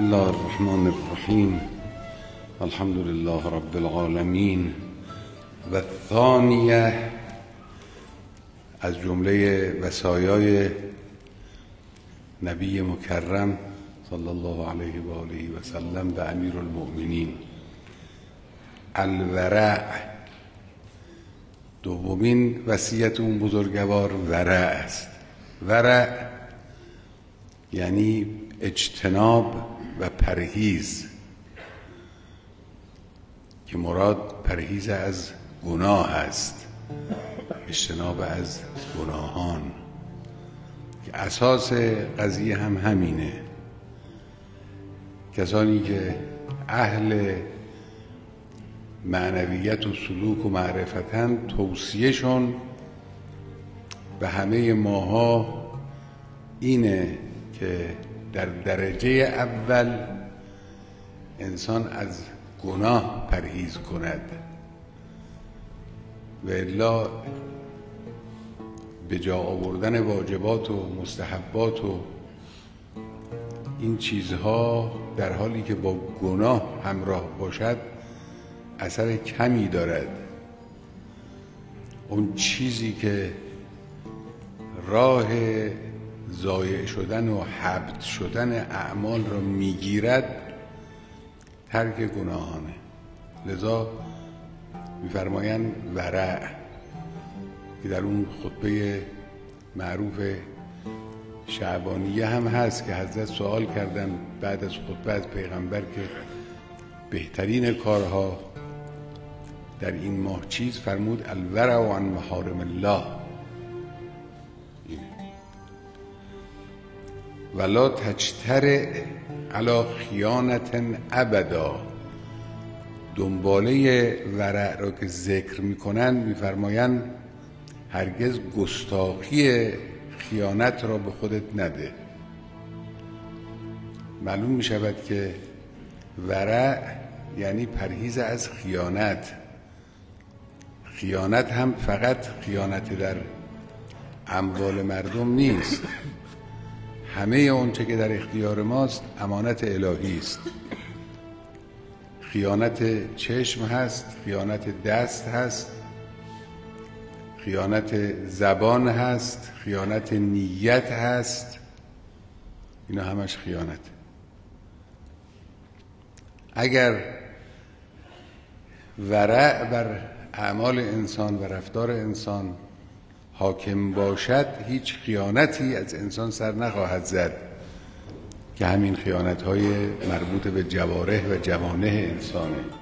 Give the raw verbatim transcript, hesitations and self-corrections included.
الله الرحمن الرحیم. الحمد لله رب العالمین. و الثانیه، از جمله وصایای نبی مکرم صلی الله علیه و آله و سلم به امیر المؤمنین، الورع. دومین وصیت اون بزرگوار ورع است. ورع یعنی اجتناب و پرهیز، که مراد پرهیز از گناه است، اجتناب از گناهان، که اساس قضیه هم همینه. کسانی که اهل معنویت و سلوک و معرفتن، توصیهشون به همه ماها اینه که در درجه اول انسان از گناه پرهیز کند، و الا به جا آوردن واجبات و مستحبات و این چیزها در حالی که با گناه همراه باشد اثر کمی دارد. اون چیزی که راه ضایع شدن و حبط شدن اعمال را میگیرد ترک گناهانه. لذا میفرمایند ورع، که در اون خطبه معروف شعبانیه هم هست که حضرت سوال کردن بعد از خطبه از پیغمبر که بهترین کارها در این ماه چیز؟ فرمود الورع عن محارم الله، ولا تجترئ علی خیانة ابدا. دنباله ورع را که ذکر میکنند میفرمایند هرگز گستاخی خیانت را به خودت نده. معلوم میشود که ورع یعنی پرهیز از خیانت. خیانت هم فقط خیانت در اموال مردم نیست، همه اونچه که در اختیار ماست امانت الهی است. خیانت چشم هست، خیانت دست هست، خیانت زبان هست، خیانت نیت هست، اینا همش خیانت. اگر ورع بر اعمال انسان و رفتار انسان حاکم باشد، هیچ خیانتی از انسان سر نخواهد زد، که همین خیانت‌های مربوط به جوارح و جوانح انسانه.